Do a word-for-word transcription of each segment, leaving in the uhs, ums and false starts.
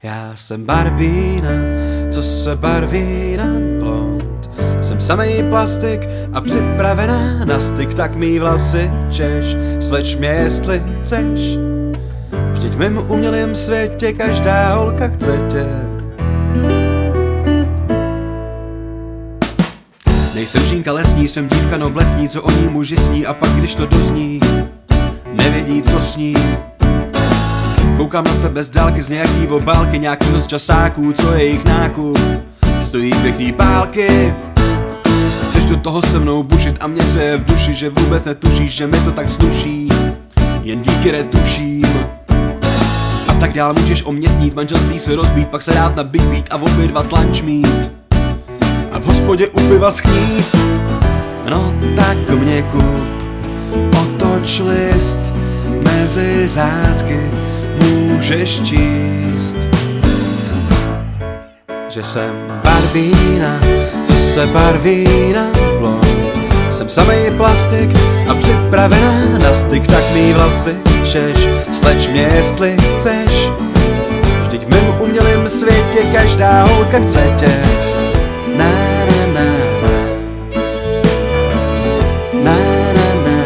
Já jsem Barbína, co se barví na blond. Jsem samej plastik a připravená na styk, tak mý vlasy češ, sleč mě jestli chceš. Vždyť v mém umělém světě každá holka chce tě. Nejsem žínka lesní, jsem dívka noblesní, co o ní muži sní, a pak když to dozní, nevědí co sní. Koukám na tebe z dálky z nějaký obálky, nějakýho z časáků, co je jejich nákup. Stojí pěkný pálky, chceš do toho se mnou bušit a mě přeje v duši, že vůbec netušíš, že mi to tak sluší, jen díky retuším. A tak dál můžeš o mě snít, manželství se rozbít, pak se dát na big beat a obě dva tlanč mít a v hospodě u piva schnít. No tak mě kup, otoč list, mezi řádky můžeš číst, že jsem Barbína, co se barví na blond. Jsem samej plastik a připravená na styk, tak mý vlasy češ, sleč mě jestli chceš. Vždyť v mém umělém světě každá holka chce tě. Na na na na na na.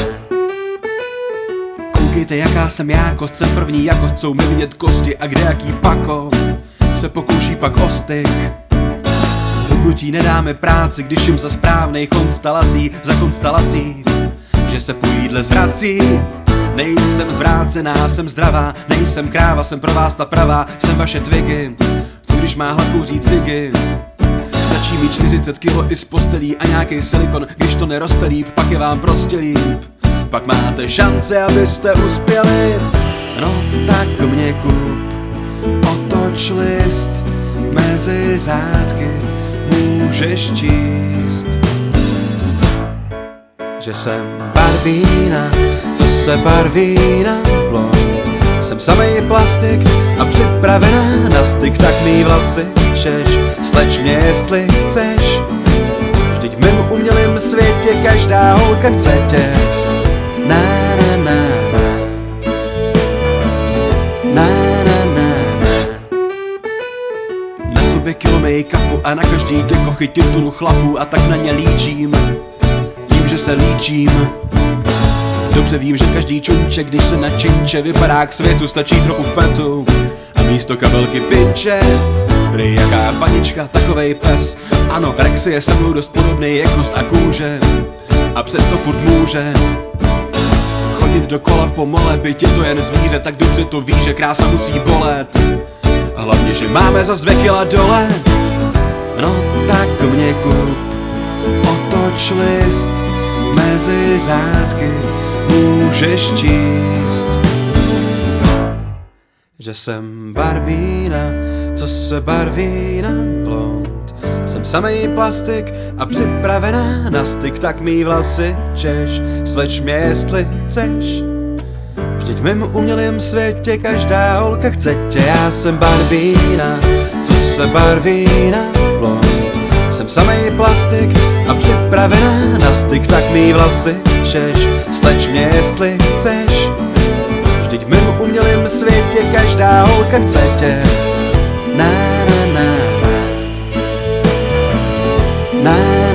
Koukejte jaká jsem jákost, jsem první jakost, jsou mi vidět kosti a kde jaký pako se pokouší pak o styk. Dokud nedáme práci, když jim za správnej konstelací, za konstelací, že se po jídle zvrací. Nejsem zvrácená, jsem zdravá, nejsem kráva, jsem pro vás ta pravá, jsem vaše twigy, co když má hlad kouří cigy. Stačí mi čtyřicet kilo i z postelí a nějaký silikon, když to neroste líp, pak je vám prostě líp. Pak máte šance, abyste uspěli. No tak mě kup, otoč list, mezi řádky můžeš číst, že jsem Barbína, co se barví na blond. Jsem samej plastik a připravená na styk, tak mý vlasy češ, sleč mě jestli chceš. Vždyť v mém umělém světě každá holka chce tě. Na na na na na na na. Na sobě kilo make-upu a na každý deko chytím tunu chlapů a tak na ně líčím, tím, že se líčím. Dobře vím, že každý čunček, když se na činče vypadá k světu, stačí trochu fetu a místo kabelky pinče. Prý jaká panička, takovej pes. Ano, Rexy je se mnou dost podobný, jak kost a kůže, a přesto furt může chodit dokola po mole, byť je to jen zvíře, tak dobře to ví, že krása musí bolet. A hlavně, že máme za dvě kila dole. No tak mě kup, otoč list, mezi řádky můžeš číst, že jsem Barbína, co se barví na blond. Jsem samej plastik a připravená na styk, tak mý vlasy češ, sleč mě jestli chceš. Vždyť v mém umělém světě každá holka chce tě. Já jsem Barbína, co se barví na blond. Jsem samej plastik a připravená na styk, tak mý vlasy češ, sleč mě jestli chceš. Vždyť v mém umělém světě každá holka chce tě. Na na na na na.